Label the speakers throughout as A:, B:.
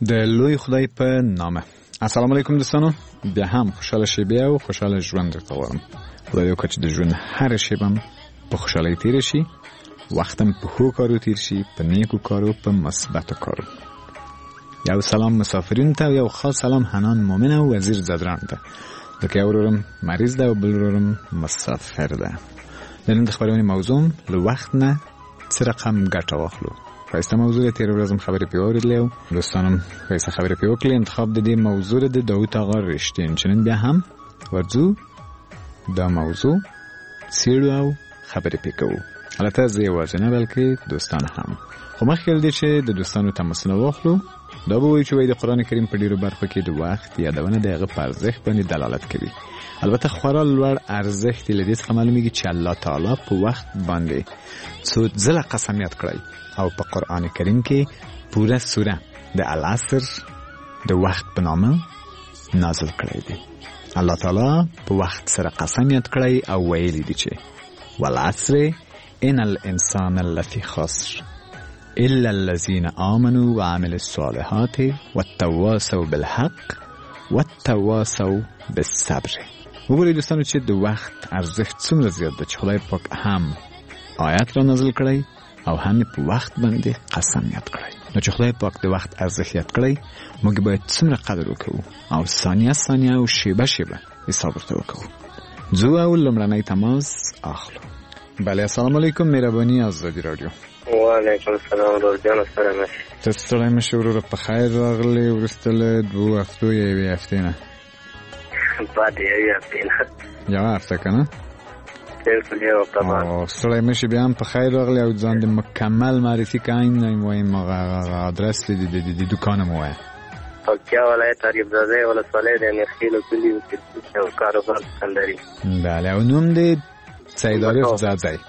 A: د لوی خدای په نامه. السلام علیکم دوستانو، بیا هم خوشاله شیبه او خوشاله ژوند درته غواړم. خدای وکړي چې د ژوند هر شیبه په خوشالۍ تیر شي، وختم په ښو کارو تیر شي، په نیکو کارو، په مثبتو کارو. یو سلام مسافرین ته، یو خاص سلام حنان مومن او وزیر زدران ته. دغه ورورم مریض ده او بل ورورم مسافر ده. نن د خبرونې موضوع له وخت نه څه رقم ګټه واخلو. فایسته موضوع تیر ورځم خبرې پیوریدلې، دوستانم فایسته خبرې پیوکلې. انتخاب د دې موضوع د داوود آقا رښتین چنن بیا هم ورځو دا موضوع سیړو او خبرې پیکو. البته زه یوازې نه بلکې دوستان هم. خو مخکې دې چې د دوستانو تماس نه واخلو، دا به وایي چې د قرآن کریم په ډیرو برخو کې د وخت یادونه د هغه په ارزښت باندې دلالت کوي. البته خورا لوړ ارزښت لري چې معلومیږي چې الله تعالی په وخت باندې څو ځله قسمیت کړی او په قرآن کریم کې پوره سوره د العصر د وخت په نامه نازل کړی دی. الله تعالی په وخت سره قسمیت کړی او ویلي دی چې والعصر ان الانسان لفی خسر الا الذين آمنوا وعملوا الصالحات والتواصوا بالحق والتواصوا بالصبر. وګورئ دوستانو چې د وخت ارزښت څومره زیات دی چې خدای پاک هم آیات را نازل کړی او هم په وخت باندې قسمیت کړی. نو چې خدای پاک د وخت ارزښت یاد کړی، موږ باید څومره قدر وکړو او ثانیه ثانیه او شیبه شیبه حساب ورته وکړو. ځو او لومړنی تماس اخلو. بله، السلام علیکم، مهرباني آزادي رادیو.
B: وعلیکم السلام ورور جان، سلام.
A: تاسو ټول مې شروع په خیر راغلی ورسته له 2 هفتو یوې هفتې نه.
B: بعد یوې هفتې نه.
A: یوه هفته کنه؟
B: بالکل یو تمام.
A: او سره مې بیا هم په خیر راغلی او ځان د مکمل معرفي کاین وایم ادرس د دکان مو وای.
B: پکتیا ولایت اریب زاده ولسوالۍ د نخیل کلی او کاروبار سندري.
A: بله، او نوم دې سید عارف زاده.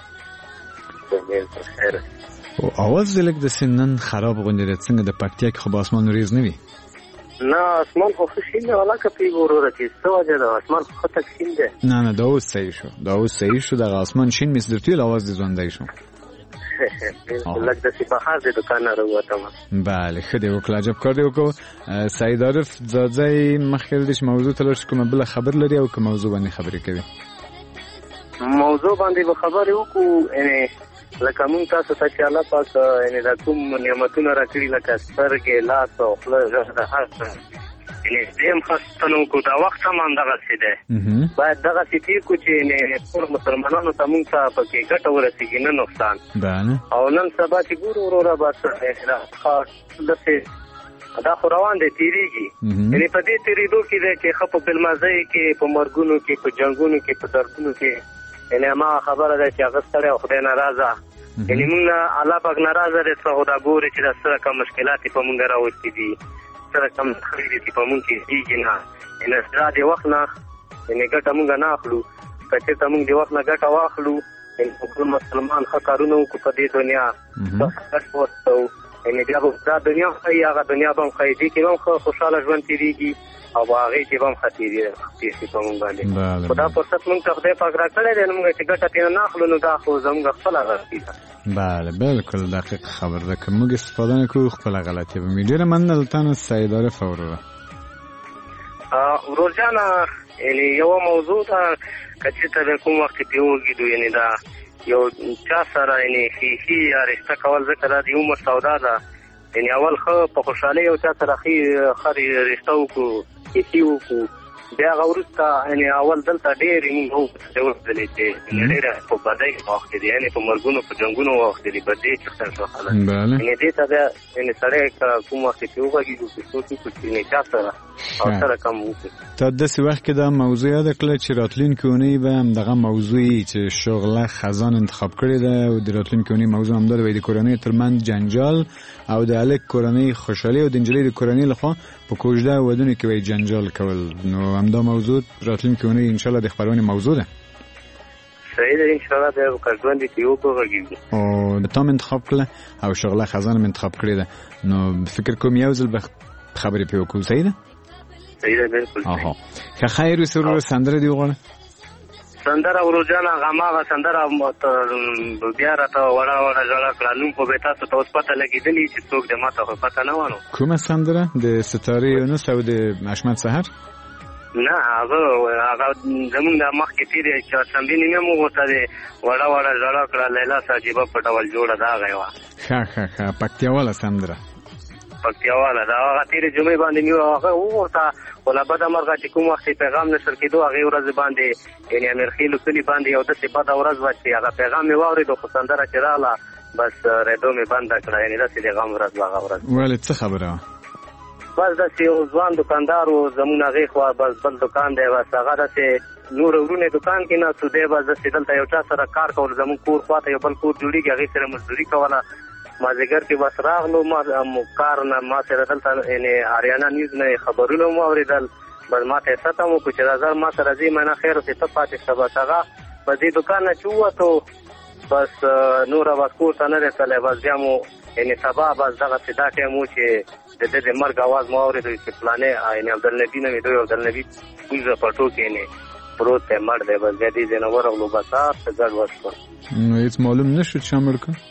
B: خیر.
A: او اواز دلک د سنن خراب غونډه د څنګه د پکتیا کې خو اسمان ریز نه وي.
B: نه، اسمان خو خوشین دی ولا کپی ورور چې څه وجه ده اسمان خو تکسین دی.
A: نه دا اوس صحیح شو د اسمان شین مس درتیل اواز دې ځوندای شو.
B: لکه د سپاهار د دکان نه راوته.
A: بله، خدای وکړه، عجب کار دی وکړو. سید عارف زاده مخکې د موضوع تلش کومه بل خبر لري او کوم موضوع باندې خبرې کوي؟
B: موضوع باندې به خبرې وکړو. یعنی لکه مونږ تاسو ته چې الله پاک یعنی دا کوم نعمتونه راکړي لکه سترګې، لاس او خوله، غږ د هر څه، یعنی دیم خاصتنو کو دا وخت هم همدغسې دی. باید دغسې تېر کړو چې یعنی ټول مسلمانانو ته مونږ ته پکې ګټه ورسېږي، نه نقصان. او نن سبا چې ګورو وروره بس داسې دا خو روان دی، تېرېږي. یعنی په دې تېرېدو کې دی چې ښه په فلمازۍ کې، په مرګونو کې، په جنګونو کې، په دردونو کې، یعنی ما خبره ده چې هغه ستړی او خدای ناراضه. یعنی موږ الله پاک ناراضه دی څه خدا ګوري چې دا څه رقم مشکلات په موږ راوستي دي، څه رقم خبرې چې په موږ کې کېږي نه. یعنی دا د وخت نه یعنی ګټه موږ نه اخلو. که چېرته موږ د وخت نه ګټه واخلو، یعنی ټول مسلمان ښه کارونه وکړو په دې دنیا، ګټ وستو، یعنی بیا به دا دنیا ښایي، هغه دنیا به هم ښایي، دې کې به هم ښه خوشحاله ژوند تېرېږي او هغې کې به هم ښه تېر شي په موږ باندې. خو دا فرصت موږ ته خدای پاک راکړی دی، نو موږ چې ګټه ترېنه نه اخلو، نو دا خو زموږ خپله غلطي ده. بله، بالکل دقیق خبر ده. که موږ استفاده نه کوو خپله غلطي به وي. ډېره مننه له تا نه سید عارف وروره. ورور جانه، یعنی یوه موضوع ده که چېرته د کوم وخت کې پرې وږدو، یعنی دا یو چا سره یعنی ښیښي یا رشته کول، ځکه دا د عمر سودا ده. یعنی اول ښه په خوشحالۍ یو چا سره ښه رشته وکړو، ښیښي وکړو، بیا هغه وروسته یعنی اول دلته ډېرې موږ وکړلې چې ډېره په بدۍ واوښتې دي، یعنی په مرګونو په جنګونو واوښتې دي، بدۍ چښتل شو خلک. یعنی دې ته بیا یعنی سړی که کوم وخت کې وغږېږو چې څوک وکړو چې یعنی چا سره او سره کم وکړو.
A: تا داسې وخت کې دا موضوع یاده کړله چې راتلونکې اونۍ به همدغه موضوع یي چې شغله خزان انتخاب کړې ده او د راتلونکې اونۍ موضوع همدا ده، د کورنۍ ترمنځ جنجال او د هلک کورنۍ خوشحالي او د نجلۍ د کورنۍ لخوا په کوژده ودونو کې وایي جنجال کول. نو همدا موضوع راتلونکې اونۍ انشاءالله د خپرونې موضوع ده.
B: صحیح ده، انشاءالله بیا به ژوند کې وغږېږو.
A: او د تا م انتخاب کړله او شغله خزان م انتخاب کړې ده، نو فکر کوم یو ځل به خبرې پرې وکړو. صحیح ده؟
B: صحیح ده، بالکل.
A: ښه خیر وسې وروره، سندره دې وغواړه.
B: سندره ورجانه غماغه سندره بیا راته وړه وړه ژړه کړه نوم خو به تاسو ته اوس پته لګېدلي چې څوک دی ما ته خو پته نه وه نو
A: کومه سندره د ستارې یونس او د احمد سحر
B: نه هغه زمونږ د مخکې تېرې چهارشنبې نیمه مو ورته د وړه وړه ژړه کړه لیلا صاحبه په ډول جوړه د هغه یې وه
A: ښه پکتیاواله سندره
B: پکتیاواله د هغه تېرې جمعې باندې مې هغه وورته خو له بده مرغه چې کوم وخت یې پیغام نشر کېدو هغې ورځې باندې یعنې امیرخېلو کلي باندې یو داسې بده ورځ وه چې هغه پیغام مې واورېدو خو سندره چې راغله بس ریډیو مې بنده کړه یعنې داسې د غم ورځ وه هغه ورځ
A: ولې څه خبره وه
B: بس داسې یو ځوان دوکاندار و زمونږ هغې خوا بس بل دوکان دی بس هغه داسې نور ورونه دوکان کې ناست دی بس داسې دلته یو چا سره کار کول زمونږ کور خوا ته یو بل کور جوړېږي هغې سره مزدوري کوله مازدیګر کې بس راغلو ما کار نه ما سره دلته یعنې اریانا نیوز نه خبرونه مو اورېدل بس ما ته یې ستم وکړو چې راځه ما سره ځې منه خیر اوسې ته پاتې شه بس هغه په دې دوکان نه چې ووتو بس نوره بس کور ته نه دی تللی بس بیا مو یعنې سبا بس دغسې دا ټایم و چې د ده د مرګ اواز مو اورېدو چې فلانې یعنې عبدالنبي نه مې دوی عبدالنبي پوزه پټو کې یعنې پروت دی مړ دی بس بیا دې ځای نه ورغلو بس هر څه ګډوډ شول
A: نو هېڅ معلوم نه شو چا مړ کړ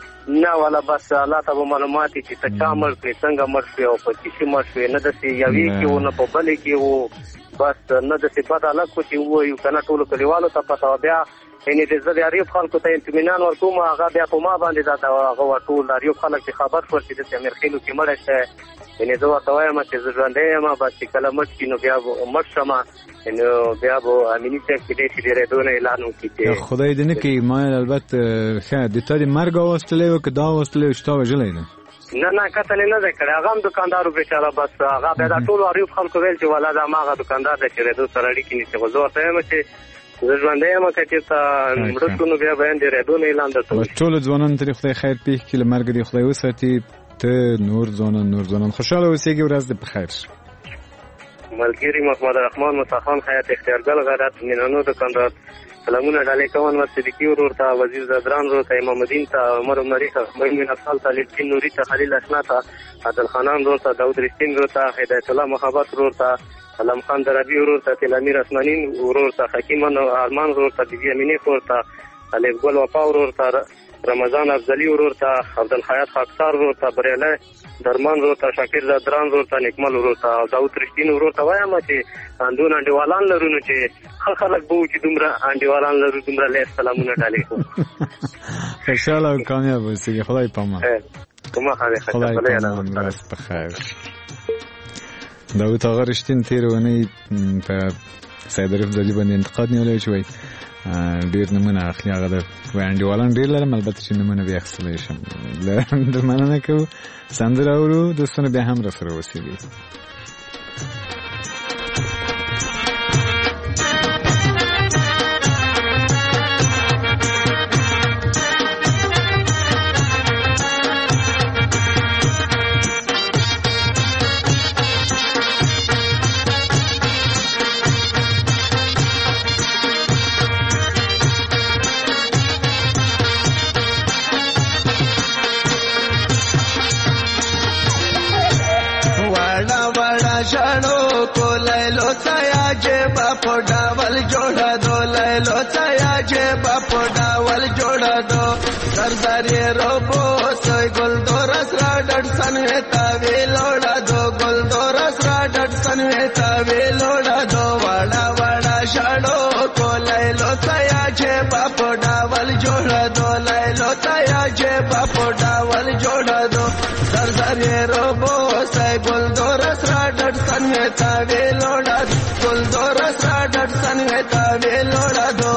B: نه والا بس الله ته به معلومات چې ته چا مړ کړې څنګه مړ شوې او په څه شي مړ شوې نه داسې یوې کې و نه په بلې کې و بس نه داسې بد هلک و چې ووایو که نه ټولو کلیوالو ته پته وه بیا یعنې د زه د اریوب خلکو ته اطمینان ورکوم هغه بیا په ما باندې دا هغه وه ټول د اریوب خلک چې خبر شول چې داسې امیرخېلو کې مړی شی یعنې زه ورته وایم چې زه ژوندی یم بس چې کله مړ شي نو بیا به مړ شم نو بیا به امیني صاحب کېدی شي د ریډیو نه اعلان وکړي چې
A: خدای دې نه کوي ما البته ښه د تا د مرګ اواز تللی و که دا اواز تللی و چې تا وژلی دی
B: نه کتل یې نه دی کړی هغه هم دوکاندارو بېچاره بس هغه بیا دا ټولو اریوب خلکو ویل چې والا دا هماغه دوکاندار دی چې ریډیو سره اړیکې نیسي خو زه ورته وایم چې زه ژوندی یم که چېرته مړه شو نو بیا به هم د ریډیو نه اعلان درته وشي
A: ټولو ځوانانو ته دې خدای خیر پېښ کړي له مرګه دې خدای وساتي ته نور ځوانان خوشحاله اوسېږي ورځ دې په خیر شي
B: ملګري محمد رحمان مصطفی خیاط اختیارګل غیرت مینانو دوکاندار سلامونه ډالۍ کوم انور صدیقي ورور ته وزیر زدران ورور ته امام الدین ته عمر عمري ته مؤمن افضل ته لطفین نوري ته خلیل اشنا ته عادل خانان ورور ته داود رښتین ورور ته هدایت الله محبت ورور ته علم خان دربي ورور ته تل امیر اسمانین ورور ته حکیم ارمان ورور ته بیبي امینه ورور ته الف ګل وفا ورور ته رمضان افضلی ورور ته عبدالحیات خاکسار ورور ته بریالی درمان ورور ته شاکر زدران ورور ته نیکمل ورور ته داود رښتین ورور ته وایم چې اندون انډیوالان لرو نو چې خلک به وو چې دومره انډیوالان لرو دومره لږ سلامونه ډالۍ کوو
A: خوشحاله او کامیاب اوسېږي خدای پامان
B: خدای
A: پامان ورځ په خیر داود آقا رښتین تېره اونۍ په سید عارف ځلي باندې انتقاد نیولی چې وایي ډېر نومونه اخلي هغه د انډیوالان ډېر لرم البته چې نومونه بیا اخیستلی شم در مننه کوو سندره اورو دوستانو بیا هم راسره اوسېږئ
C: شانو کو لیلو تایا جے باپو ڈاول جوڑا دو لیلو تایا جے باپو ڈاول جوڑا دو سرداری روبو سوئی گل دو رس را ڈٹ سنویتا وی لوڑا دو گل دو رس را ڈٹ سنویتا وی لوڑا دو واڑا واڑا شانو کو لیلو تایا جے باپو ڈاول جوڑا دو لیلو تایا جے باپو ڈاول جوڑا دو سرداری روبو سوئی گل دو رس را ڈٹ سنویتا وی لوڑا گل دو رس را ڈٹ سنویتا وی لوڑا دو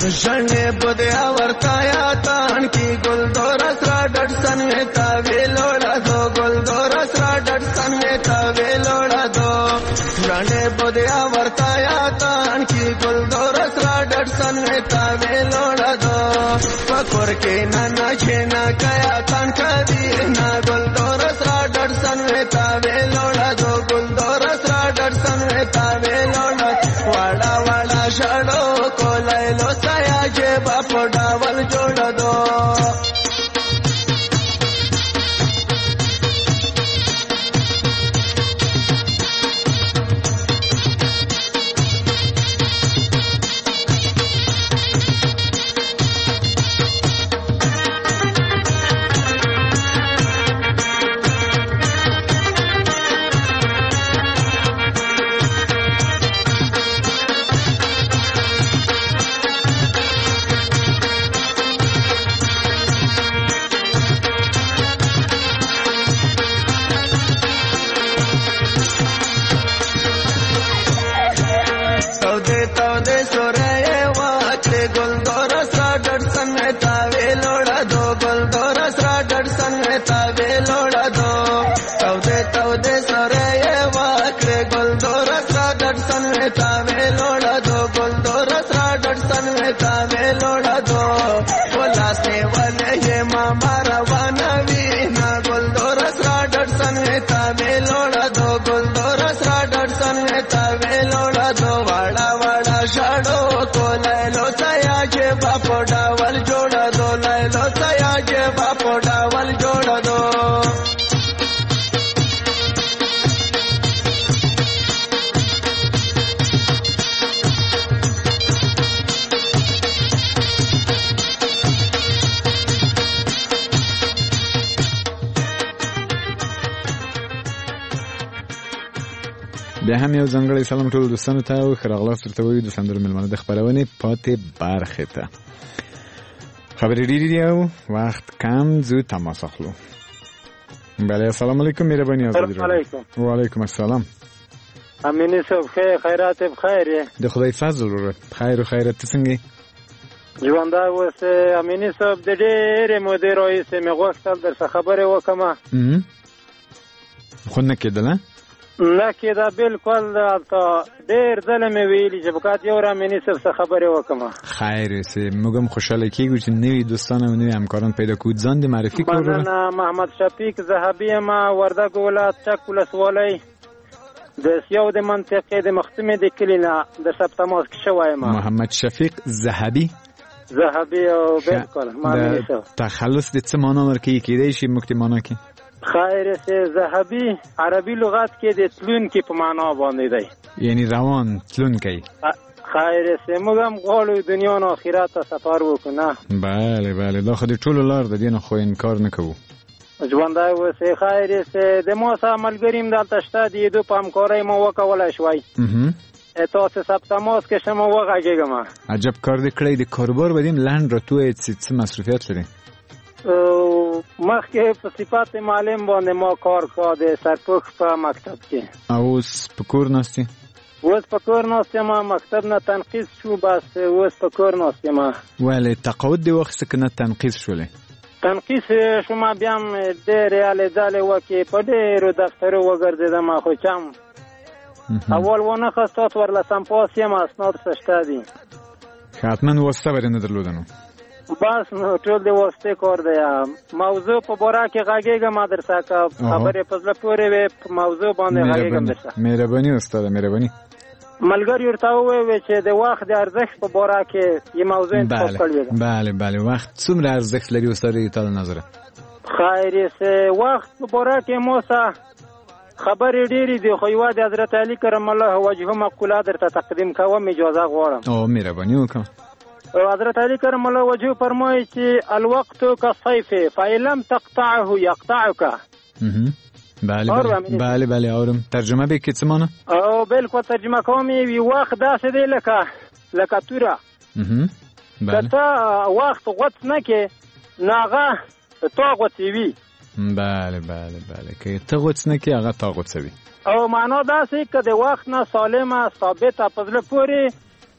C: ژڼې بودیا ورتایا تان کی ګل دور سره ډډ سن تا ویلوړا دو ګل دور سره ډډ سن تا ویلوړا دو ژڼې بودیا ورتایا تان کی ګل دور سره ډډ سن تا ویلوړا دو پکور کې نه چینا کیا تان کدی نا ګل دور سره ډډ سن تا ویلوړا دو ګل دور سره ډډ سن تا ویلوړا واړه واړه شړو کولایلو سیا چې باپ ډاول جوړ دو
A: بیا هم یو ځانګړی سلام ټول دوستانو ته او ښه راغلاست درته وایو د سندرو مېلمانه د خپرونې پاتې برخې ته. خبرې ډېرې دي او وخت کم، زو تماس اخلو. بله السلام علیکم مهرباني
D: السلام علیکم.
A: وعلیکم السلام.
D: امینی صاحب خیر، خیرات بخیر یې؟
A: د خدای فضل ورور خیر و خیرت. ته څنګه یې؟
D: ژوندی اوسې امینی صاحب. د ډېرې مودې راهیسې مې غوښتل درڅه خبرې وکړمه،
A: خو نه کېدله؟
D: نه کېده بالکل. هلته ډېر ځله مې ویلي چې باید یو را امیني صاحب څه خبرې وکړمه.
A: خیر اوسې، موږ هم خوشحاله کېږو چې نوي دوستان او نوي همکاران پیدا کړو. ځان دې معرفي کړو.
D: مننه. محمد شفیق ذهبي یم، وردګ ولایت چک ولسوالۍ د سیاو د منطقې د مختمې د کلي نه د ثبت تماس کې شوی یم.
A: محمد شفیق ذهبي
D: او بالکل امیني صاحب.
A: تخلص د څه معنا ورکوي؟ کېدای شي موږ ته معنا کې
D: خیر سه ذهبي عربي لغت کې د تلون کې په معنا باندې دی،
A: یعنی روان تلون کوي.
D: خیر سه موږ هم غواړو دنیا او آخرت ته سفر وکړو.
A: بله بله، دا خو د ټولو لار د دې نه خو انکار نه کوو.
D: ژوندی اوسې. خیر سه د ما سره ملګري هم دلته شته، د دو په همکارۍ ما وکولی شوی. تاسو ثبت تماس کې شم وغږېږم.
A: عجب کار دې کړی. د کاروبار بدیم لنډ را توی څه مصروفیت لري؟
D: مخکې په صفات معلم باندې ما کار کړ د سرپوښ په مکتب کې.
A: او اوس په کور ناست یې؟
D: اوس په کور ناست یم. مکتب نه تنقیص شو، بس اوس په کور ناست یم.
A: ولې تقاعد دې واخیسته که نه تنقیص شولې؟
D: تنقیص شوم، بیا هم ډېرې هلې ځلې وکړې، په ډېرو دفترو وګرځېدم، خو چم اول ونه خواست ورلسم پاس یم اسناد شته دي.
A: حتما واسطه برې نه درلوده نو؟
D: بس نو ټول د واسطې کار دی. موضوع په باره کې غږېږم درسه، که خبرې په زړه پورې وي په موضوع باندې غږېږم درسه.
A: مهرباني استاده، مهرباني.
D: ملګري ورته وویل چې د وخت د ارزښت په باره کې یې موضوع انتخاب کړې ده.
A: بله بله. وخت څومره ارزښت لري استاده تا د نظره؟
D: خیر سه وخت په باره کې مو سره خبرې ډېرې دي، خو یوه د حضرت علي کرم الله وجهه مقوله درته تقدیم کوم، اجازه غواړم.
A: او مهرباني وکړه.
D: حضرت علي کرم الله وجهه فرمایي چې الوقت كالصيف فإن لم تقطعه يقطعك.
A: بله بله بله اورم. ترجمه به کې څه معنی؟ او
D: بالکل ترجمه کوم وی وخت داسې دی لکه توره.
A: بله.
D: ته وخت غوڅ نه کې ناغه تا غوڅوي.
A: بله بله بله، که ته غوڅ نه کې هغه تا غوڅوي.
D: او معنا داسې که د وخت نه سالمه ثابته په زړه پورې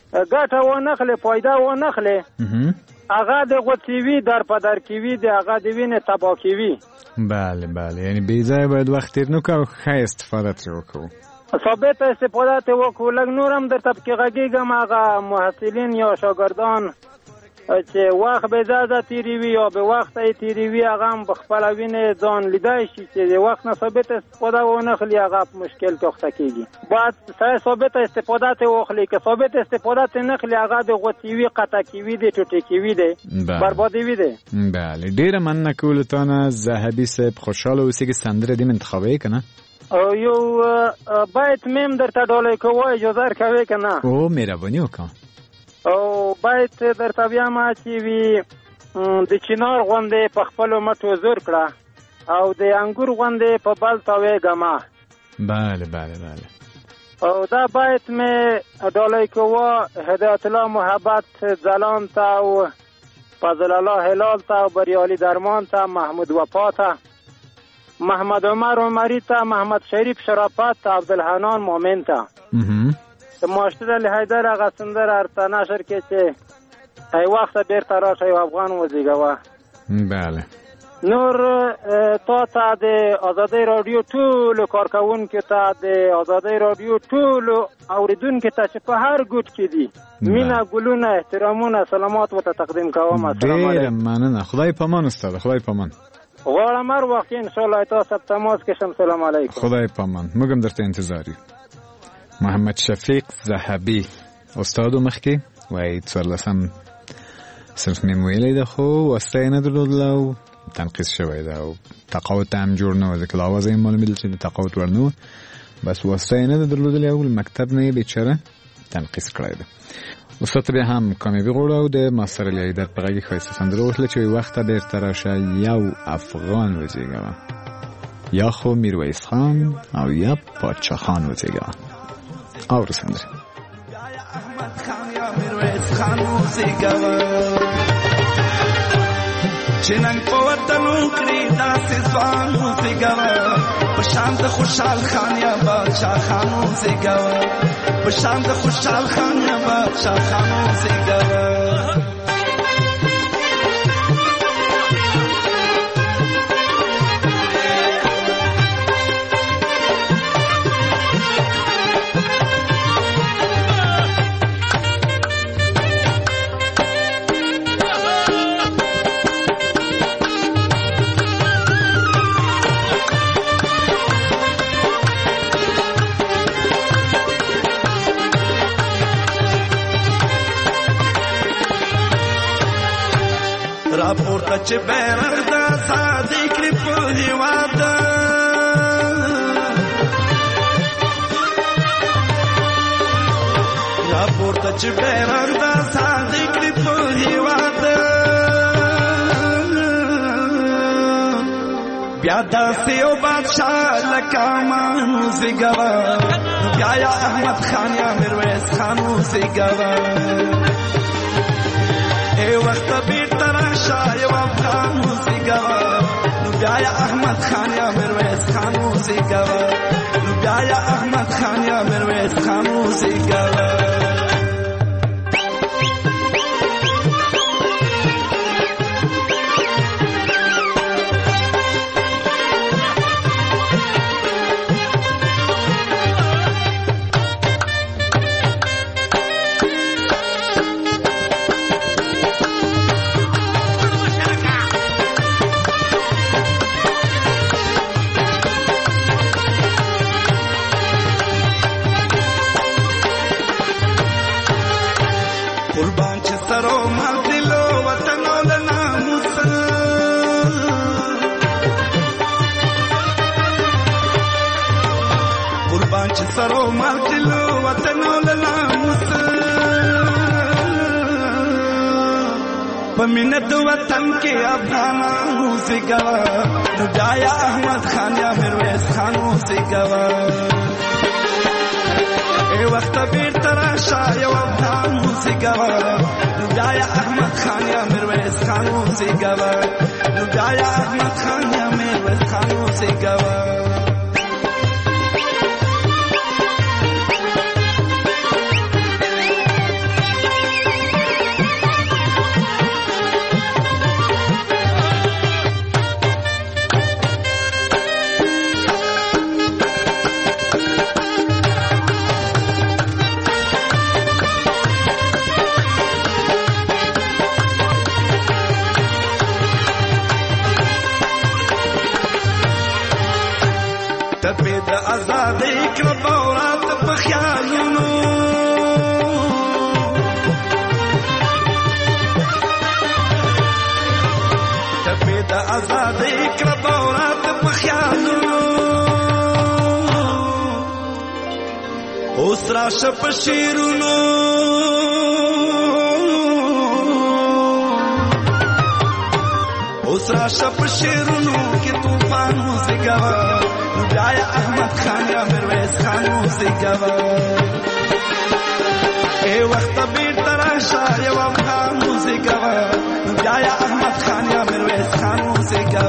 D: ګټه ونخلې فایده ونخلې هغه د غوڅوي در په در کوي د هغه د وینې تباه کوي.
A: بله بله، یعنی بې ځایه باید وخت تېر نه کړو او ښه استفاده ترې وکړو.
D: ثابته استفاده ترې وکړو. لږ نور هم درته پکې غږېږم هغه محصلین یا شاګردان چې وخت بې ځایه تېروي یا بې وخته یې تېروي هغه هم په خپله وینې ځان لیدای شي چې د وخت نه ثابته استفاده ونخلي هغه په مشکل کې اخته کېږي. باید صحیح ثابته استفاده ترې واخلي. که ثابته استفاده ترې نه اخلي هغه د غوڅوي، قطع کوي دی، ټوټې کوي دی، بربادوي دی.
A: بله ډېره مننه کولو تا نه ذهبي صاحب. خوشحاله اوسئ که سندره دې انتخابوي که نه؟
D: یو بیت میم درته ډالۍ کوو، اجازه درکوې که نه؟
A: او مهرباني وکړه.
D: او بیت درته بیا ما چې وي د چنار غوندې په خپلو مټو زور کړه او د انګور غوندې په بل تاویږه ما.
A: بله بله بله.
D: او دا بیت مې ډالۍ کوو هدایت الله محبت ځلان ته او فضل الله هلال ته او بریالي درمان ته، محمود وفا ته، محمد عمر عمری ته، محمد شریف شرافت ته، عبدالحنان مومن ته. ماشتر علی حیدر هغه سندره ارته نشر کې چې ای وخت بیرته راشه یو افغان وزیږوه.
A: بله.
D: نور تا ته د آزادۍ راډیو ټولو کارکوونکو ته، د آزادۍ راډیو ټولو اوریدونکو ته چې په هر ګوټ کې دي مینه، ګلونه، احترامونه، سلامات ورته تقدیم کوم. السلام علیکم.
A: ډېره مننه. خدای پامان استاده، خدای پامان.
D: غواړم هر وخت انشاءالله تاسو ته تماس کشم. سلام علیکم.
A: خدای پامان. موږ هم درته انتظار یو. محمد شفیق ذهبي استادو مخکې وایي 14 صنف مې ویلی ده خو واسطه یې نه درلودله او تنقیص شوی ده او تقاوت هم جوړ نه و، ځکه له آوازه یې معلومېدل چې د تقاوت وړ نه و، بس واسطه یې نه ده درلودلې او مکتب نه یې بیچاره تنقیص کړی ده. استاد ته بیا هم کامیابي غواړو او د ماستر علی حیدر په غږ کې ښایسته سندره وتله چې وخته بېرته راشه یو افغان وزېږوه، یا خو میرویس خان او یا پاچا خان وزېږوه. اور سندره
C: احمد خان یا میرویس خان وزېږوه، چې نن په وطن وکړي داسې ځوان وزېږوه، په شان د خوشحال خان یا بادشاه خان وزېږوه، په شان د خوشحال خان یا بادشاه خان وزېږوه. راپورته چې بیرغ د ازادۍ کړي په هېواد، راپورته چې بیرغ د ازادۍ کړي په هېواد، بیا داسې یو بادشاه لکه امان وزېږوه، نو بیا یا احمد خان یا میرویس خان وزېږوه. ای وخت بیرته راشه یو افغان وزېږوه، نو بیا یا احمد خان یا میرویس خان وزېږوه، نو بیا یا احمد خان یا میرویس خان وزېږوه. قربان چې سرو مال دلو وطنو له ناموسه، قربان چې سرو مال دلو وطنو له ناموسه، په مینه د وطن کې افغانان وزېږوه، نو بیا یا احمد خان یا میرویس خان وزېږوه. ای وخت بیرته راشه یو افغان وزېږوه، نو بیا یا احمد خان یا میرویس خان وزېږوه، نو بیا یا احمد خان یا میرویس خان وزېږوه. خیالونو تپې د ازادۍ کړه باورات په خیالونو اوس راشه په شعرونو اوس راشه په شعرونو کې طوفان موسیقا بیا یا احمد خان یا میرویس خان موسیقا ای وخت بیرته راشه یو افغان موسیقا بیا یا احمد خان یا میرویس خان موسیقا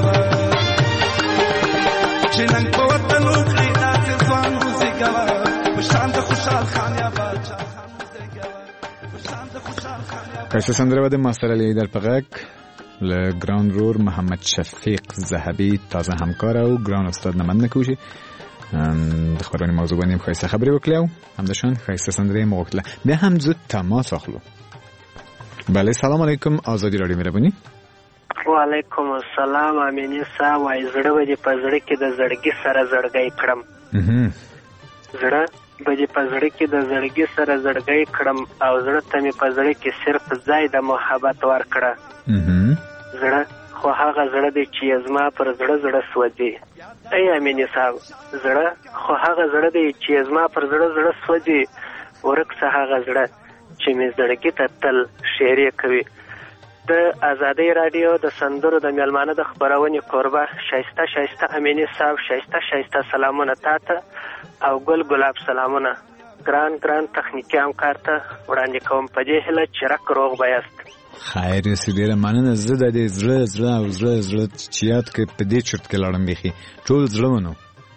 C: چې نن په وطن وکړي داسې ځوان موسیقا شان د خوشحال خان یا باچا خان موسیقا شان د خوشحال خان یا
A: کاشه سندره بده ماستر علی در پغک لگران رور محمد شفیق زهبی تازه همکار او گران استاد نمند نکوشی دخبرانی موضوع بانیم خواهیسته خبری وکلیو همداشان خواهیسته سندره موقتله بیا هم زود تماس اخلو. بله سلام علیکم آزادی رادیو میربونی.
E: و علیکم السلام امینی صاحب وای زړه به په زړه کې د زړګي سره زړګي کړم زړه به په زړه کې د زړګي سره زړګي کړم او زړه ته مې په زړه کې صرف ځای د محبت ورکړه زړه خو هغه زړه دی چې زما پر زړه زړه سوځي ای امینی صاحب زړه خو هغه زړه دی چې زما پر زړه زړه سوځي ورکه هغه زړه چې مې زړګي ته تل شعرې کوي. د آزادۍ رادیو د سندرو د میلمانه د خبرونې کوربه شایسته امینی صاحب شایسته سلامونه تاته او ګل ګلاب سلامونه ګران تخنیکی همکار ته وړاندې کوم په دې هیله چې رک روغ بیاست.
A: خیر یې ډیره مننه. زه د دې زړه چې یاد کې په دې چرت کې لاړم بیخي ټول زړه ونو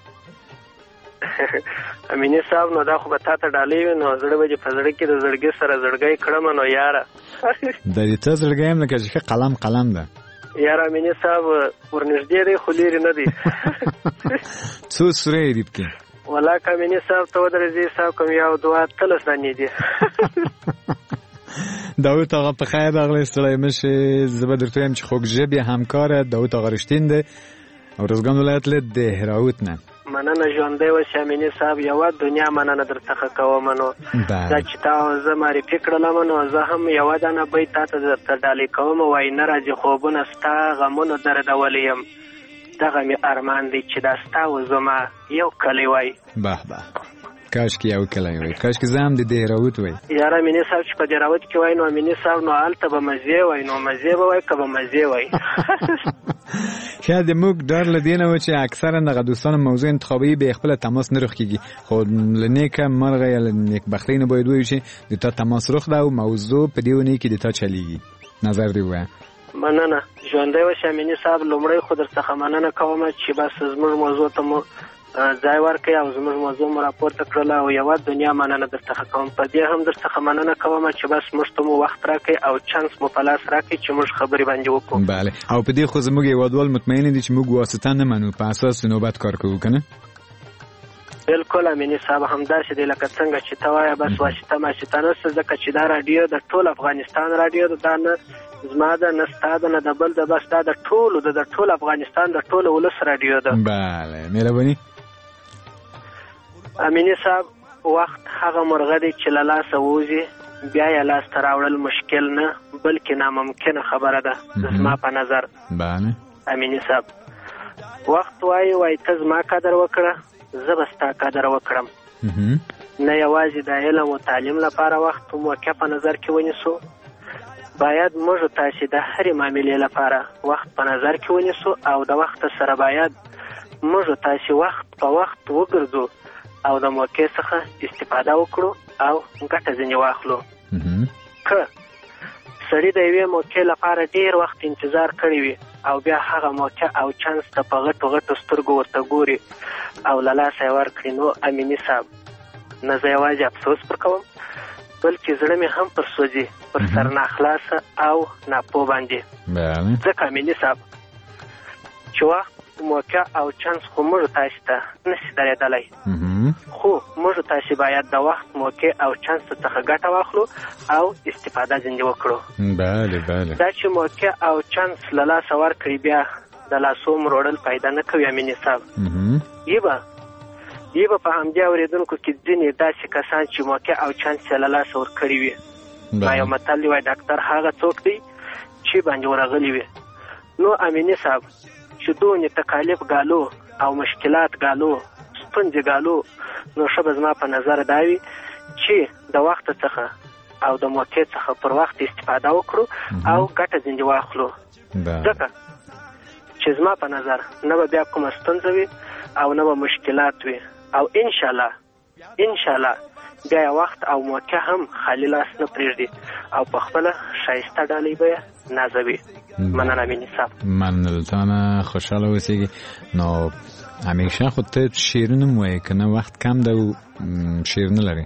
E: امینی صاحب نو دا خو به تا ته ډالۍ وي نو زړه به په زړه کې د زړګي سره زړګی کړم نو یاره
A: د دې ته زړګی هم لکه چې قلم ده
E: یاره امینی صاحب ورنږدې دی خو لرې نه دی
A: څو سورې دي پکې
E: ولا امینی صاحب ته ودرځي صاحب کوم یو دوه تلس دانې دي
A: داوود آقا په خیر راغلی ستړی مشې زه به درته وایم چې خوږژبې همکاره داوود آقا رښتین دی ارزګان ولایت له دهراوت نه
E: مننه ژوندی اوسې امیني صاحب یوه دنیا مننه درڅخه کوم نو دا چې تا زه معرفي کړلم نو زه هم یوه دانه بیت تا ته درته ډالۍ کوم وایي نه راځي خوبونه ستا غمونو دردولی یم دغه مې ارمان دی چې دا ستا و زما یو کلی وای
A: به کاشکې یو کلی وای کاشکې زه هم د دهراوت وای
E: یاره امیني صاحب چې په دهراوت کې وای نو امیني صاحب نو هلته به مزې وای نو مزې به وای که به مزې وای
A: شاید موږ ډار له دې نه و چې اکثرا دغه دوستان موضوع انتخابي به خپل تماس نه رخ کیږي خو لنیکه مرغه یا نیکبختۍ نه باید وایو چې د تا تماس رخ ده او موضوع په دې ونې کې د تا چلیږي نظر دی وایه
E: مننه ژوندی اوسې امیني صاحب لومړی خو درڅخه مننه کوم چې بس زموږ موضوع ته مو ځای ورکړئ او زموږ موضوع مو راپورته کړله او یوه دنیا مننه درڅخه کوم په دې هم درڅخه مننه کوم چې بس موږ ته مو وخت راکړئ او چانس مو په لاس راکړئ چې موږ خبرې باندې وکړو.
A: بله او په دې خو زموږ هېوادوال مطمئن دي چې موږ واسطه نه منو په اساس نوبت کار کوو که نه
E: بالکل امیني صاحب همداسې دی لکه څنګه چې ته وایه بس واسطه ماسطه نشته ځکه چې دا راډیو د ټول افغانستان راډیو ده دا نه زما ده نه ستا ده نه د بل ده بس دا د ټولو ده د ټول افغانستان د ټول ولس راډیو ده.
A: بله مهرباني
E: امیني صاحب وخت هغه مرغه دی چې له لاسه ووځي بیا یې لاسته راوړل مشکل نه بلکې ناممکنه خبره ده زما په نظر.
A: بله
E: امیني صاحب وخت وایي ته زما قدر وکړه زه به ستا قدر وکړم نه یوازې د علم و تعلیم لپاره وخت موقع په نظر کې ونیسو باید موږ تاسې د هرې معاملې لپاره وخت په نظر کې ونیسو او د وخت سره باید موږ تاسې وخت په وخت وګرځو او د موقع څخه استفاده وکړو او ګټه ځینې واخلو. که سړي د یوې موقع لپاره ډېر وخت انتظار کړی وي او بیا هغه موقع او چانس ته په غټو سترګو ورته ګوري او له لاسه یې ورکړي نو امیني صاحب نه زه یوازې افسوس پر کوم بلکې زړه مې هم پر سوځي پر سر ناخلاصه او ناپوه باندې ځکه امیني صاحب چې وخت موقع او چانس خو موږ تاسې ته نشي درېدلی خو موږ تاسې باید د وخت موقع او چانس څخه ګټه واخلو او استفاده ځینې وکړو.
A: بله
E: دا چې موقع او چانس له لاسه ورکړي بیا د لاسو مروړل پیدا نه کوي امیني صاحب یبه دی به په همدې اورېدونکو کې ځینې داسې کسان چې موقع او چانس یې له لاسه ورکړي وي. ما یو متل وایي ډاکټر هغه څوک دی چې باندې ورغلی وي. نو امیني صاحب چې دونې تکالیف ګالو او مشکلات ګالو ستونزې ګالو نو ښه به زما په نظر دا وي چې د وخت څخه او د موقع څخه پر وخت استفاده وکړو او ګټه ځینې واخلو. ځکه چې زما په نظر نه به بیا کومه ستونزه وي او نه به مشکلات وي او انشاءالله بیا وخت او موقع هم خالی لاس نه پرېږدي او په خپله ښایسته ډالۍ به یې نازوي. مننه امیني صاحب.
A: مننه تا نه، خوشحاله اوسېږي. نو همیشه خود ته شعرونه مو وایې که نه وخت کم ده و شعر نه لري؟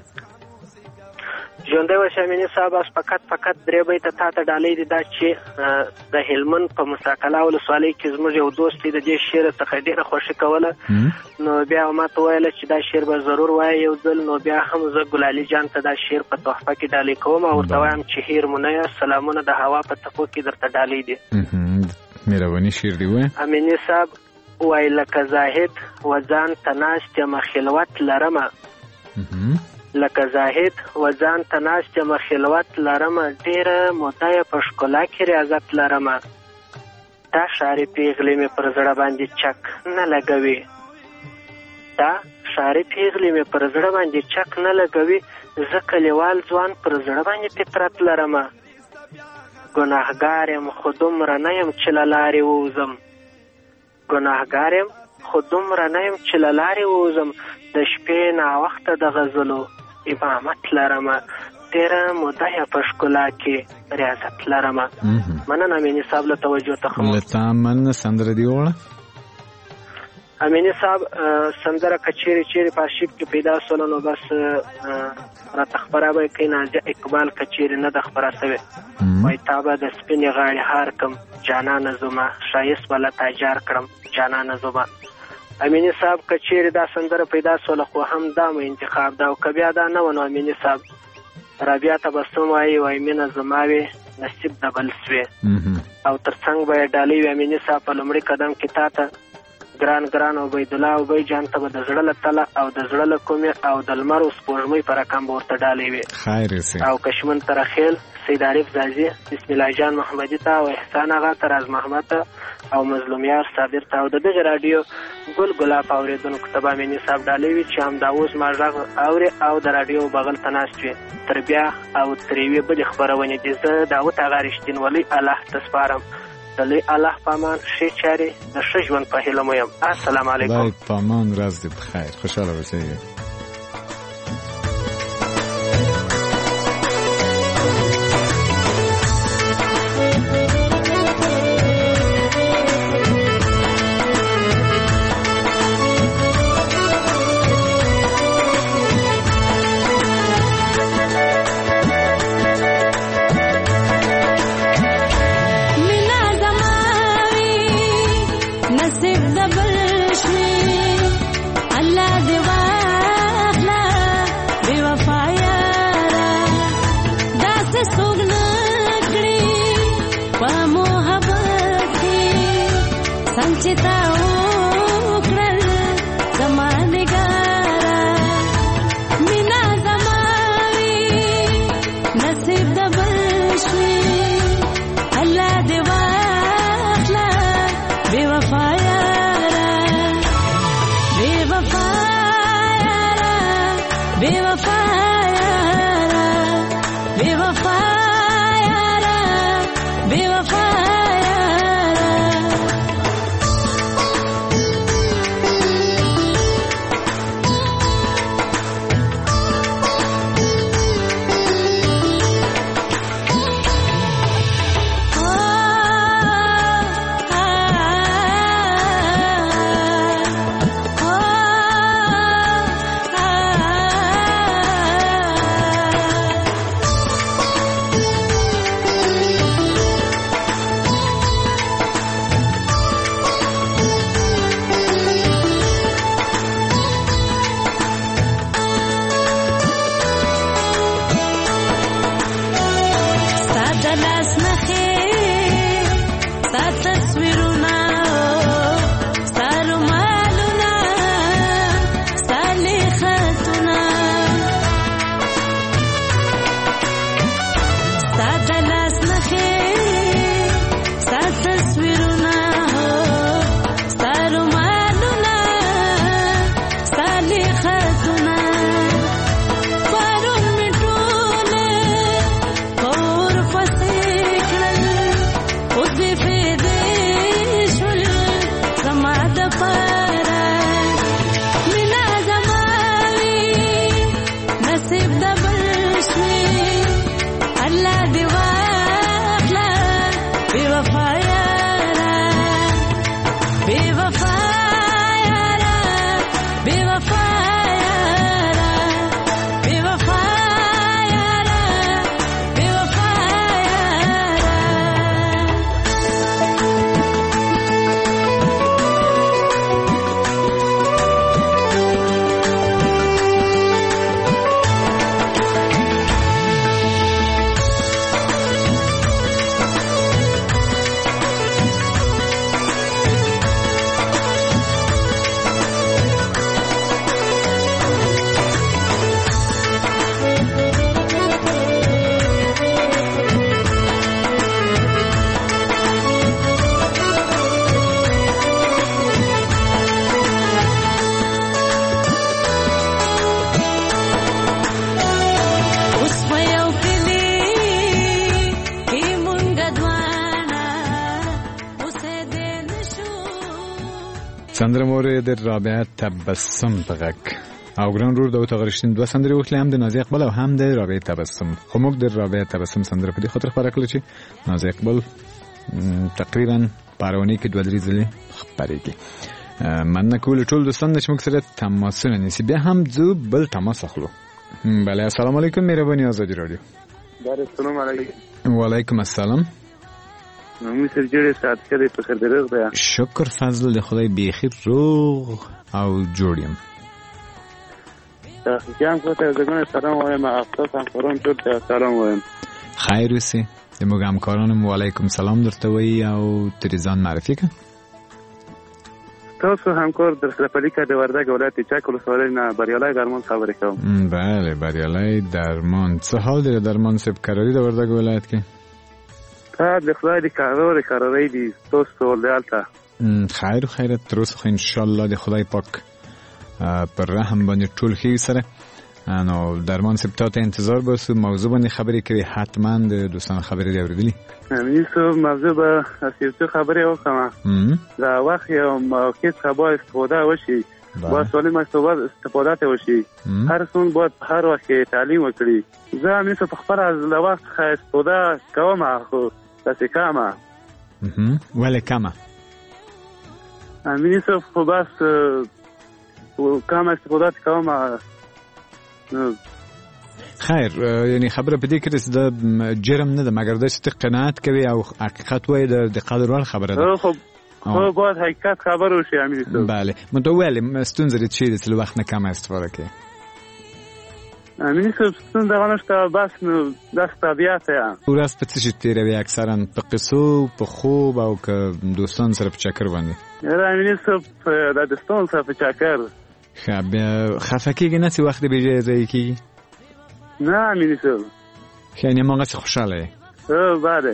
E: ژوندی اوسې امیني صاحب. اوس فقط 3 بیته تا ته ډالۍ دي. دا چې د هلمند په مساکله ولسوالۍ کې زموږ یو دوست دی د دې شعر څخه ډېره خوښي کوله. نو بیا ما ته ویله چې دا شعر به ضرور وایه یو ځل. نو بیا هم زه ګلالي جان ته دا شعر په تحفه کې ډالۍ کوم او ورته وایم چې هیر مو نه یاست، سلامونه د هوا په څپو کې درته ډالۍ دي.
A: مهرباني شعر دی وایه.
E: امیني صاحب وایي لکه زاهد و ځان ته ناست یم خلوت لرمه، لکه زاهد و ځان ته ناست یم خلوت لرمه، ډېره موده یې په ښکلا کې ریاضت لرمه. دا شارې پیغلې مې پر زړه باندې چک نه لګوي، دا شارې پیغلې مې پر زړه باندې چک نه لګوي، زه کلیوال ځوان پر زړه باندې فطرت لرمه. ګناهګار یم خو دومره نه یم چې له لارې ووځم، ګناهګار یم خو دومره نه یم چې له لارې ووځم، د شپې ناوخته د غزلو امامت لرمه، ډېره موده یې په ښکلا کې ریاضت لرمه. مننه امیني صاحب له توجه څخه.
A: له تا مننه. سندره دې ووړه
E: امیني صاحب. سندره که چیرې په آرشیف کې پیدا سوله نو بس راته خپره به یې کوي. نازیه اقبال که چیرې نه ده خپره سوې وایي تا به د سپینې غاړې هار کړم جانانه زما، ښایست به له تا جار کړم جانانه زما. امیني صاحب که چیرې دا سندره پیدا سوله خو هم دا مو انتخاب ده او که بیا دا نه و نو امیني صاحب رابعه تبسم وایي مینه زما وې نصیب د بل سوې او تر څنګ به یې ډالۍ وي. امیني صاحب په لومړي قدم کې تا ته ګران عبیدالله او بی جان ته به د زړه له تله او د زړه له کومې او د لمر او سپوږمۍ په رقم به ورته ډالۍ وي. او کشمن ترخیل سید عارف زازي بسم الله جان محمدي ته او احسان آغا ته راز محمد ته او مظلوم یار صابر ته او د دغه رادیو ګل ګلاب اورېدونکو ته به امیني صاحب ډالۍ وي چې همدا اوس ما غږ اوري او د رادیو بغل ته ناست وي. تر بیا او تر یوې بلې خپرونې دي زه داود اغا رښتینولي الله ته سپارم. د لوی الله په امان ښې چارې د ښه ژوند په هیله مو یم. السلام علیکم.
A: خدای په امان، ورځ دې بخیر، خوشحاله اوسئ.
F: نصیب د بل شوي الله دې واخله بې وفا یاره بې وفا یاره بې وفا
A: سندره مورد رابعه تبسم په غږ او ګران رور د تغرشتین دوه سندرې وکړې هم د نازي اقبال او هم د رابعه تبسم خو موږ د رابعه تبسم سندره په دې خاطر خبره کړل چې نازي اقبال تقریبا پارونی کې دوه درې ځلې خبرېږي مننه کول ټول دوستان چې موږ سره تماسونه نیسي بیا هم ځو بل تماس اخلو بله السلام علیکم مهرباني آزادی رادیو
B: السلام علیکم
A: وعلیکم السلام
B: نومی سر جوړې سات کړې په خیر درغ ده
A: شکر فضل د خدای بیخي روغ او جوړ یم
B: تاسو ته زګنه سلام وایم افتاد همکاران ټول ته سلام وایم
A: خیر اوسې د موږ همکارانو وعلیکم سلام درته وایي او تریزان معرفي کړه
B: تاسو همکار در خلپلیکه د وردګ ولایت چک ولسوالۍ نه بریالي درمان خبرې کوم
A: بله بریالي درمان څه حال دی درمان صاحب قراری د وردګ ولایت کې
B: د خدای د کاروري دي تاسو ولالته
A: خیر خیرت تر اوسه ان شاء الله د خدای پاک پر رحم باندې ټول خیر سره نو درمان سپتا ته انتظار باسو موضوع باندې خبرې کوي حتما د دوستان خبرې دی اوریدلی
B: امین سو موضوع به اساسي خبرې وکړم دا وخت یو موقع خبر استفاده وشي با سالم استفاده وشي هر څون باید هر وخت تعلیم وکړي زه همیشه په خپل از وخت استفاده کوم خو تاسو کومه
A: ولی کما
B: امین سو خو بس کم استفاده کوم
A: خیر یعنی خبره په دې کې چې د جرم نه ده مګر د ست قناعت کوي او حقیقت وایي د قدر ور خبره ده
B: خو باید حقیقت خبر وشي امیر صاحب
A: بله متوالي ستونزه دې چې د وخت نه کم استفاده کوي
B: امیر صاحب ستونزه غنښت بس نو د طبيعت یا
A: ورځ په څه تیروي اکثرا په قصو په خوب او که دوستان سره په چکر باندې
B: امیر صاحب د دوستان سره په چکر
A: خفکیږي نه چې وخت به جای ځای کی
B: نه امیر صاحب
A: یعنی موږ څه خوشاله
B: بله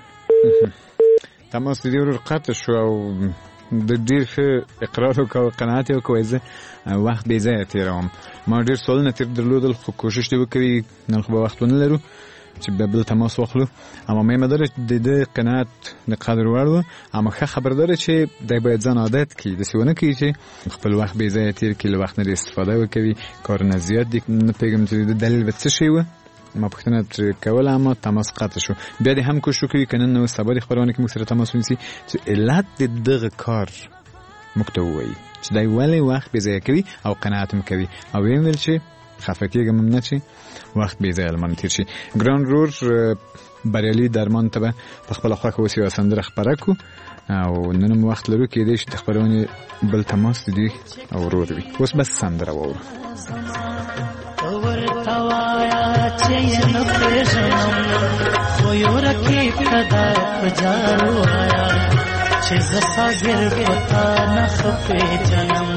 A: تماس دې ورو قطع شو او د ډیر ښه اقرار او قناعت او کویزه وخت به ځای تیروم ما ډیر سوالونه تر درلودل خو کوشش دې وکړي نن خو به وختونه لرو چې به بل تماس واخلو اما مې مدار د قناعت د قدر وړو اما ښه خبردار چې د باید ځان عادت کړي د سونه کې چې خپل وخت به ځای تیر کړي وخت نه استفاده وکړي کار نه زیات دي نه پیغام چې د دلیل به څه شي و ما پښتنه کوله اما تماس قطع شو بیا دې هم کوشش وکړي کنه نو صبر خبرونه کې موږ سره تماس ونیسي چې علت دغه کار مکتوي چې دای ولی وخت به ځای کوي او قناعت هم کوي او ویل چې خفکیږم نه چې وخت به ځای لمن تیر شي ګران رور بریالي درمان ته په خپل خوښه وسی وسندره خبره کو او نن وخت لرو کې دې چې خبرونه بل تماس دي او ورور وي اوس بس سندره وو
G: ورتوایا چې نه پېژنم خو یو رکیب کدا پجارو آیا چې زساګر پتا نه پېژنم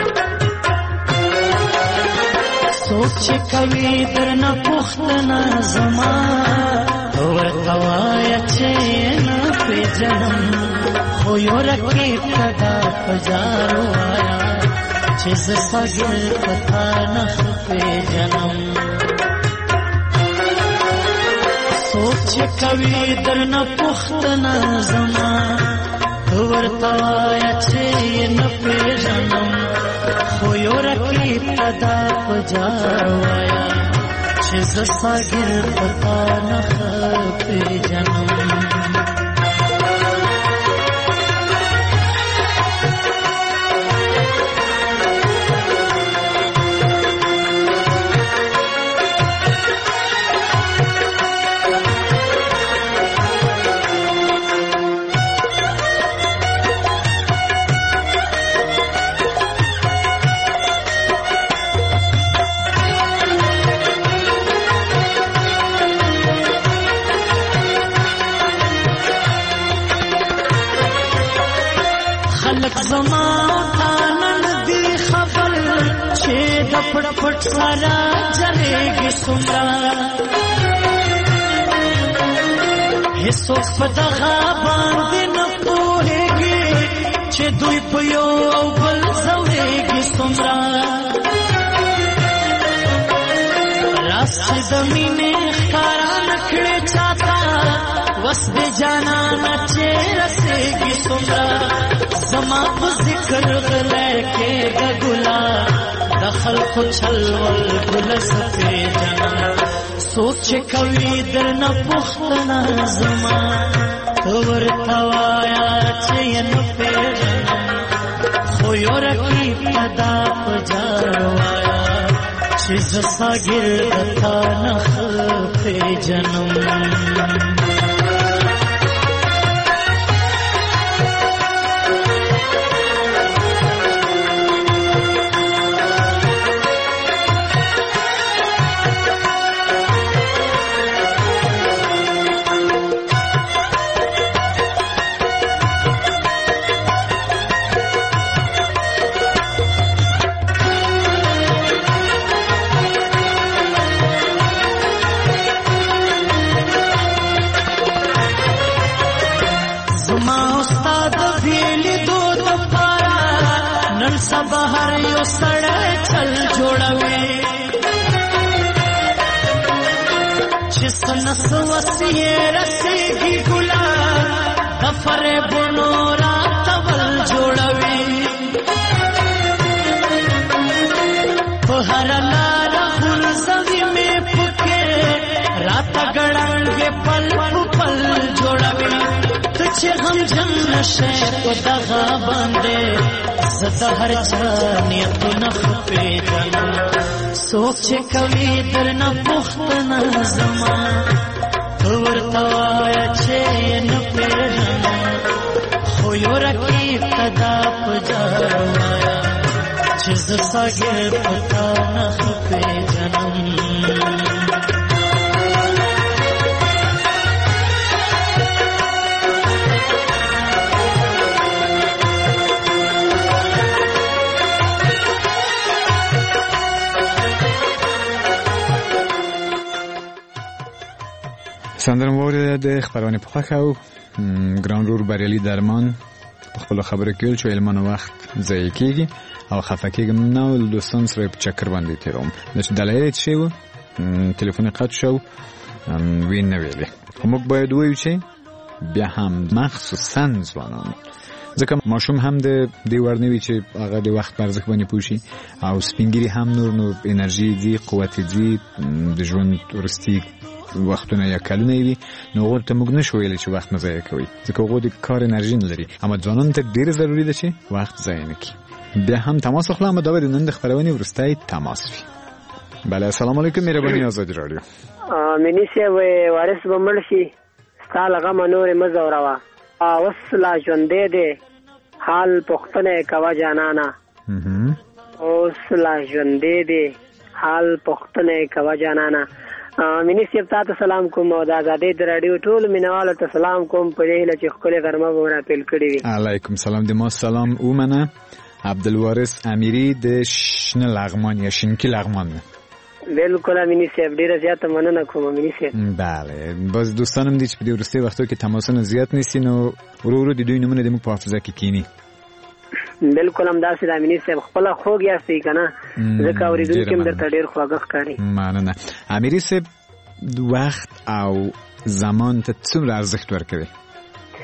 G: سوچ کوي درنه پختنه زما ورتوایا چې نه پېژنم خو یو رکیب کدا پجارو آیا چې زساګر پتا نه پېژنم سوچ کوي درنه پختنه زما ورته وایه چې نه پېژنم خو یو رقیب ته دا په جار وایه چې زه ساګر په تا نه ښه پېژنم زما تا نن دی خبر چې د پټ پټ سره جلېږي څومره هېڅوک په دغه باندې نه پوهېږي چې دوی په یو او بل ځورېږي څومره راز چې د مینې ښکاره نه کړې چاته وس د جانانه چې رسېږي څومره زما په ذکر غلی کېږه ګله د خلکو چل ول ګله زه پېژنم څوک چې کوي درنه پوښتنه زما ته ورته وایه چې یې نه پېژنم خو یو رقیب ته دا په جار وایه چې زه ساګر د تا نه ښه پېژنم بهر یو سړی چل جوړوي چې څه نه څه وسې رسېږي ګله د فریبونو راته ول جوړوي په هره لاره غورځوي مې پکې راته ګړنګې پل په پل جوړوي ته چې غمجن نشې په دغه باندې زه د هر چا نیتونه ښه پېژنم څوک چې کوي درنه پوښتنه زما ته ورته وایه چې یې نه پېژنم خو یو رقیب ته دا په جار وایه چې زه ساګر په تا نه ښه پېژنم
A: سندرم وارد د خبرونه په خوښه او ګران رور بریالي درمان په خپل خبره کې چې علمانه وخت ضایع کیږي او خفه کېږم نو دوستان سره په چکر باندې تیروم چې دلایل څه و ټلیفون قطع شو وین نه ویلې موږ باید وایو چې بیا هم مخصوصا ځوانان ځکه ماشوم هم د دې ورنوي چې هغه د وخت پر ځخ باندې پوښي او سپینګری هم نور انرژي دی قوت دی د ژوند ورستي وختونه یا کلونه وي نو ورته موږ نشو ویل چې وخت مزه کوي ځکه هغه د کار انرژي نه لري اما ځوانان ته ډیر ضروری ده چې وخت ضایع نه کړي بیا هم تماس خپل دا د نن د خبرونه ورستای تماس وي بله السلام علیکم مهرباني آزاد رادیو
E: منی سی وارث بمړ شي ستاله غم نور مزه وروا اوس لا ژوندې ده حال پختنه کوا جانانا اوس لا ژوندې ده حال پختنه کوا جانانا منی سی تاسو سلام کوم او د آزادې د رادیو ټول مینوالو ته سلام کوم په دې چې خپل غرمه ورا پیل کړی وي
A: علیکم سلام د ما سلام او منه عبدالوارث امیری د شنه لغمان یا شینکی لغمان
E: بالکل امینی صاحب ډیره زیاته مننه کوم امینی صاحب
A: بله باز دوستانم دي چې په دې ورسته وختو کې تماسونه زیات نشي نو ورو د دوی نمونه د موږ په حافظه کې کینی
E: بالکل هم داسې د امینی صاحب خپل خوږ یاستئ کنه ځکه اوریدونکو هم درته ډیر خواږه ښکاري
A: مننه امیری صاحب وخت او زمان ته څومره ارزښت ورکوي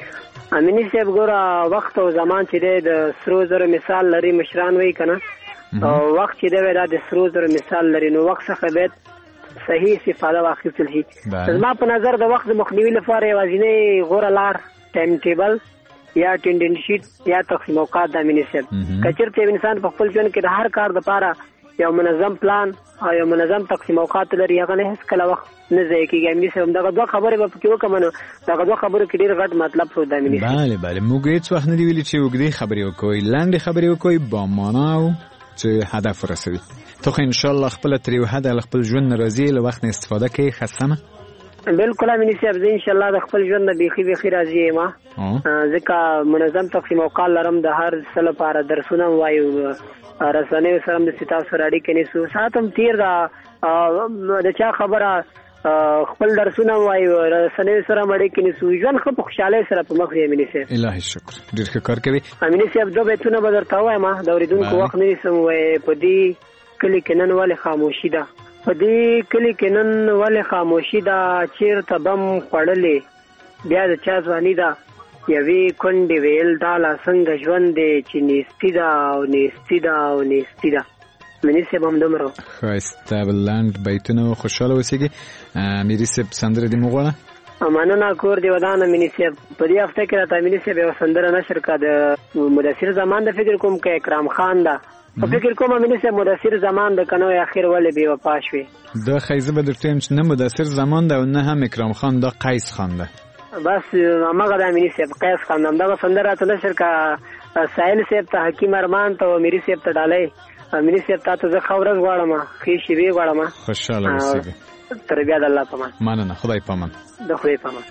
E: امینی صاحب ګوره وخت او زمان چې دی د سرو زرو مثال لري مشران وایي که نه وخت چې دی دا د سرو زرو مثال لري نو وخت څخه باید صحیح استفاده واخیستل شي زما په نظر د وخت د مخنیوي لپاره یوازینی غوره لار ټایم ټیبل یا اټینډنس شیټ یا تقسیم اوقات د امینی صاحب که چېرته یو انسان په خپل ژوند کې د هر کار دپاره یو منظم پلان او یو منظم تقسیم اوقات لري هغه نه هېڅکله وخت نه ضایع کېږي امیني صاحب دغه دوه خبرې به پکې وکړم نو دغه دوه خبرو کې ډېر غټ مطلب شو د امیني صاحب
A: بله موږ هېڅ وخت نه دي ویلي چې اوږدې خبرې وکوئ لنډې خبرې وکوئ با معنا او چې هدف ورسوي ته خو انشاءالله خپله تر یو حده له خپل ژوند نه راضي له وخت نه استفاده کوې ښه سمه
E: بالکل امیني صاحب زه انشاءالله د خپل ژوند نه بیخي راضي یم ځکه منظم تقسیم اوقات لرم د هر څه لپاره درسونه م وایو رسنیو سره هم د ستاسو سره اړیکې نیسو ساعت هم تېر ده د چا خبره خپل درسونه م وایو رسنیو سره هم اړیکې نیسو ژوند ښه په خوشحالۍ سره په مخ وي امیني صاحب
A: الهي شکر ډېر ښه کار کوي
E: امیني صاحب دوه بیتونه به درته ووایم د اورېدونکو وخت نه نیسم وایي په دې کلي کې نن ولې خاموشي ده په دې کلي کې نن ولې خاموشي ده چېرته بم خوړلې بیا د چا ځواني ده یوې کونډې ویل دا لا څنګه ژوند دی چې نیستي ده او نیستي ده او نیستي ده امیني صاحب همدومره
A: ښایسته لنډ بیتونه خوشحاله اوسېږي میري صاحب سندره دې مو غواړه
E: مننه کور دې ودان امیني صاحب په دې هفته کې راته امیني صاحب یوه سندره نشر کړه د مدثر زمان د فکر کوم که اکرام خان ده په فکر کوم امیني صاحب مدثر زمان د کنو اخر ولې بې وفا شوې
A: دا ښایزه به درته وایم چې نه مدثر زمان ده او نه هم اکرام خان دا قیس خان ده
E: بس همغه د امیني صاحب قیس خان همدغه سندره راته نشر کړه ساحل صاحب ته حکیم ارمان ته او میري صاحب ته ډالۍ امیني صاحب تا ته زه ښه ورځ غواړم ښې شېبې غواړم
A: خوشحاله اوسېږئ
E: تر بیا د الله پامان
A: مننه خدای پامان
E: د خدای پامان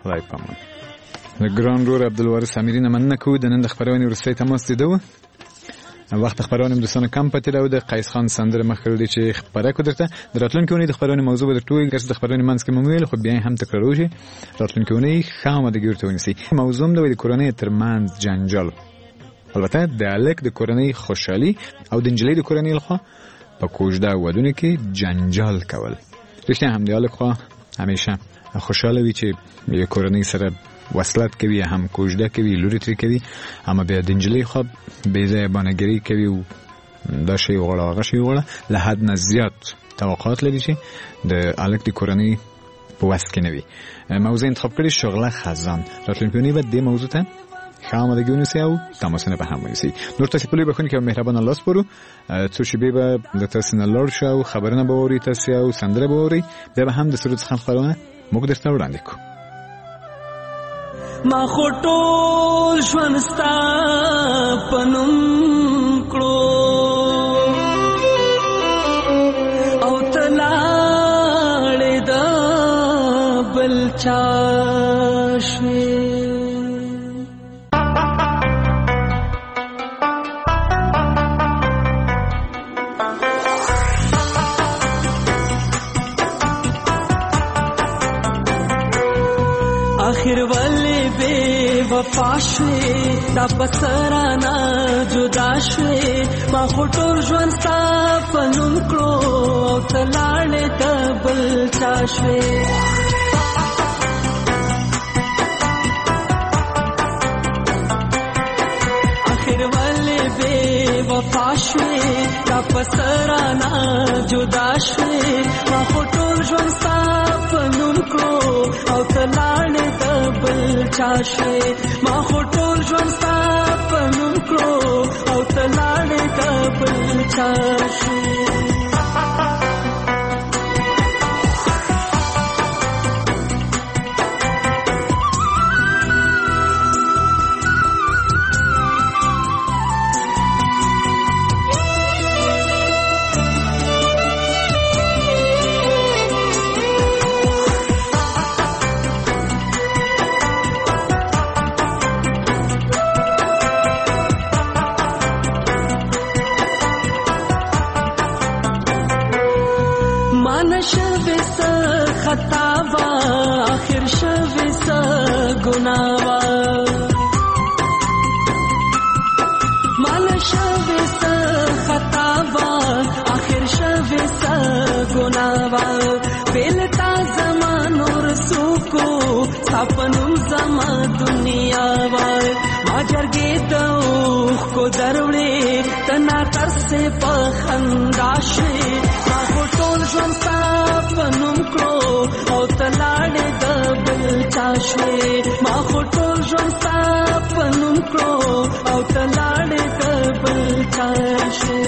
A: د ګران ورور عبدالوارث امیري نه مننه کوو د نن د خپرونې وروستی تماس دیده و وخت خبرونه هم دوستانو کم پاتې راو د قیس خان سندره مخکې دی چې خبره کو درته د راتلونکي اونۍ د خبرونې موضوع به درته وایي د خبرونې منځ کې مو ویل خو بیا هم تکرارو شي راتلونکي اونۍ ښه آمادګي ورته ونیسئ موضوع هم د کورنۍ ترمنځ جنجال البته د هلک د کورنۍ خوشحالي او د نجلۍ د کورنۍ لخوا په کوژده ودونو کې جنجال کول رښتیا هم د هلک خوا همیشه خوشحاله وي چې یو کورنۍ سره وصلت کوي هم کوژده کوي لوري ترې کوي اما بیا د نجلۍ خوا بې ځایه بانهګري کوي او دا شی وغواړه هغه شی وغواړه له حد نه زیات توقعات لري چې د هلک د کورنۍ په وس کې نه وي موضوع انتخاب کړي شغله خزان راتلونکي اونۍ به دې موضوع ته ښه آمادګي ونیسئ او تماسونه به هم ونیسئ نور تاسې په لوی بخښونکي او مهربان الله سپارو څو شېبې به د تاسې نه لاړ شو او خبرونه به واورئ تاسې او سندره به واورئ بیا به هم د سرود څخه خبرونه موږ درته وړاندې کړو
G: ما خو ټول ژوند ستا په نوم کړو او ته لاړې د بل چا شوې آخر ولې بې وفا شوې دا پسرانه جدا شوې ما خو ټول ژوند ستا په نوم کړو او ته لاړې د بل چا شوې آخر ولې بې وفا شوې دا پسرانه جدا شوې ما خو ټول ژوند ستا په نوم کړو او ته لاړې د بل چا شوې ما خو ټول ژوند ستا په نوم کړو او ته لاړې د بل چا شوې خطا وا آخر شوی س گناه وا مال شوی س خطا وا آخر شوی س گناه وا بیل تا زمانور سوکو سپنم زما دنیا وای ما جرګې ته کو دروړې تنا تر سه په خندا شي ما ټول ژوند سپنم کړو او تلاړې د بل چا شي ما ټول ژوند سپنم کړو او تلاړې د بل چا شي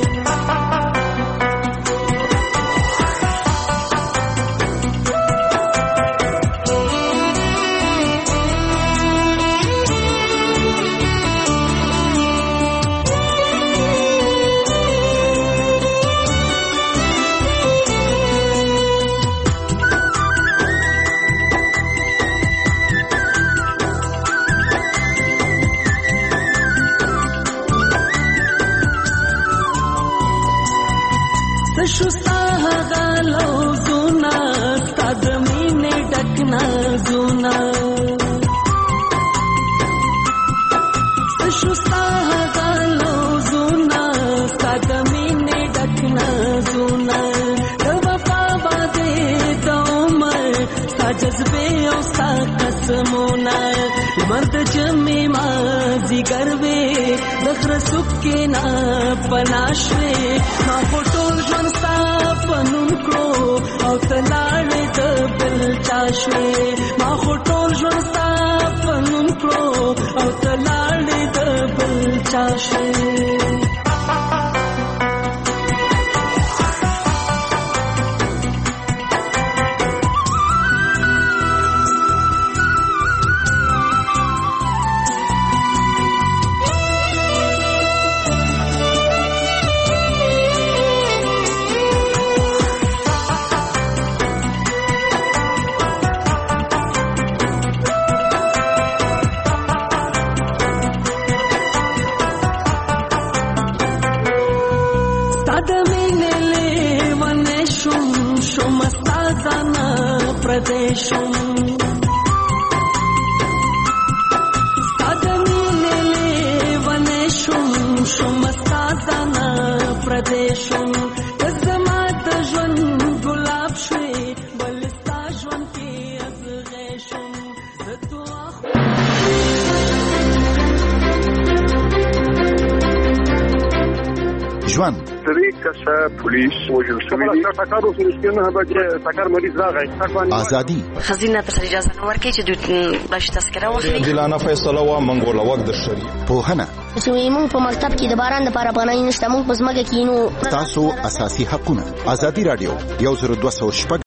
G: شستا غالو زونا ستاد مینه ډکنا زونا شستا غالو زونا ستاد مینه ډکنا زونا د وفا باندې د عمر ستا جذبه او ستا قسمونه مرد جمع ما زیګر وې د خر سکه نا پناشوي ما ټول ژوند ستا پنوم کړو او تلاړې د بل چا شوي ما ټول ژوند ستا پنوم کړو او تلاړې د بل چا شوي Pradeshum Sadamine Vaneshum Shumastadana Pradeshum Kazamat Jwan Gulab Shwe Balista Jwan Ki Azgheshum
H: ژوند
I: سری کسا پولیس وجل شوی دی ټکر اوس نشته به ټکر مریض راغی
H: ازادي
J: خزینه ته اجازه نه ورکړي چې د بش تذکره واخلي
K: دلانه فیصله وا منګوله وخت د شری
H: پوهنه
L: موږ په مکتب کې د باران لپاره پناه نشته موږ په ځمکه کې نو
H: تاسو اساسي حقونه ازادي رادیو 102.8